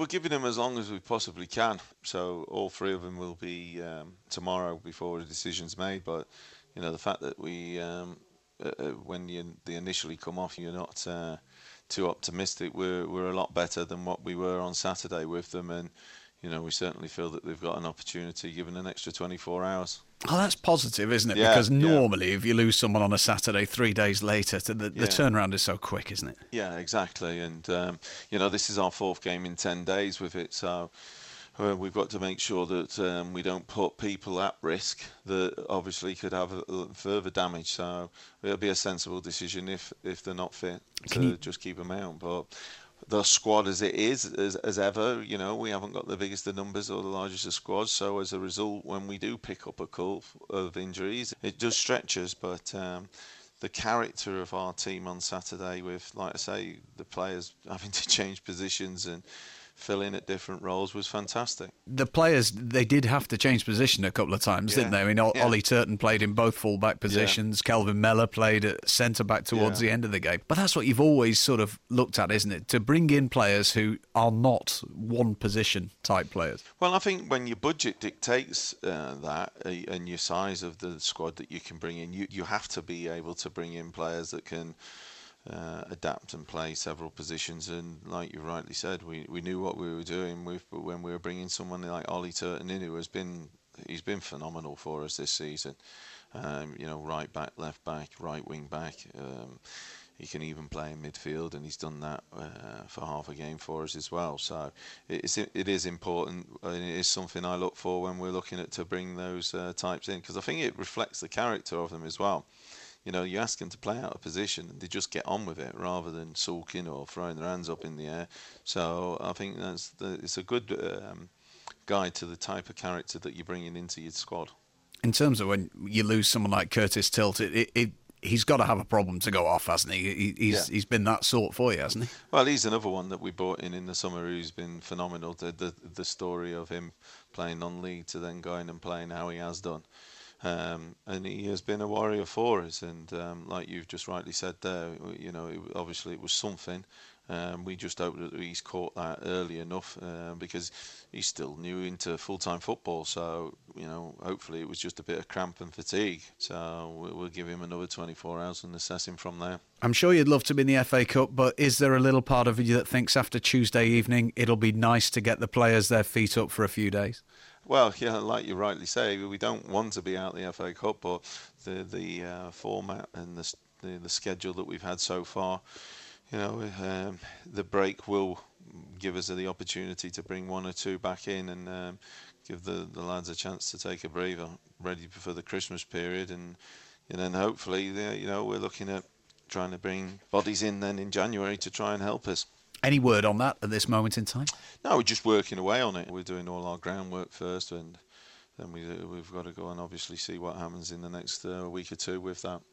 we're giving them as long as we possibly can. So all three of them will be tomorrow before the decision's made. But the fact that when they initially come off, you're not too optimistic. We're a lot better than what we were on Saturday with them, and we certainly feel that they've got an opportunity given an extra 24 hours. Oh, that's positive, isn't it? Yeah, because normally if you lose someone on a Saturday, 3 days later, the turnaround is so quick, isn't it? Yeah, exactly. And, this is our fourth game in 10 days with it. So we've got to make sure that we don't put people at risk that obviously could have further damage. So it'll be a sensible decision if they're not fit to just keep them out. But the squad as it is, as ever, we haven't got the biggest of numbers or the largest of squads. So as a result, when we do pick up a couple of injuries, it does stretch us. But the character of our team on Saturday, with, like I say, the players having to change positions and fill in at different roles, was fantastic. The players, they did have to change position a couple of times, didn't they? I mean, Ollie Turton played in both full-back positions. Kelvin Mellor played at centre-back towards the end of the game. But that's what you've always sort of looked at, isn't it? To bring in players who are not one-position type players. Well, I think when your budget dictates that and your size of the squad that you can bring in, you have to be able to bring in players that can adapt and play several positions. And like you rightly said, we knew what we were doing when we were bringing someone like Ollie Turton in, who he's been phenomenal for us this season. Right back, left back, right wing back. He can even play in midfield, and he's done that for half a game for us as well. So it is important, and it is something I look for when we're looking at to bring those types in, because I think it reflects the character of them as well. You ask them to play out of position and they just get on with it rather than sulking or throwing their hands up in the air. So I think it's a good guide to the type of character that you're bringing into your squad. In terms of when you lose someone like Curtis Tilt, he's got to have a problem to go off, hasn't he? He's been that sort for you, hasn't he? Well, he's another one that we brought in the summer who's been phenomenal. The story of him playing non-league to then going and playing how he has done. And he has been a warrior for us, and like you've just rightly said there, obviously it was something. We just hope that he's caught that early enough, because he's still new into full-time football. So hopefully it was just a bit of cramp and fatigue. So we'll give him another 24 hours and assess him from there. I'm sure you'd love to be in the FA Cup, but is there a little part of you that thinks after Tuesday evening it'll be nice to get the players their feet up for a few days? Well, yeah, like you rightly say, we don't want to be out the FA Cup, but the format and the schedule that we've had so far, the break will give us the opportunity to bring one or two back in and give the lads a chance to take a breather, ready for the Christmas period, and then hopefully, we're looking at trying to bring bodies in then in January to try and help us. Any word on that at this moment in time? No, we're just working away on it. We're doing all our groundwork first, and then we've got to go and obviously see what happens in the next week or two with that.